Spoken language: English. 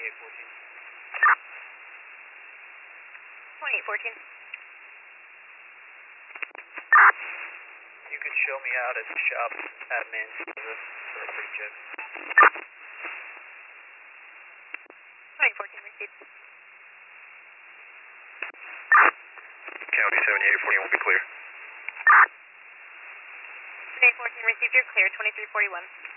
2814. 2814. You could show me out at the shop at Mansfield for a pre-check. 2814 received. County 7841 will be clear. 2814 received, you're clear, 2341.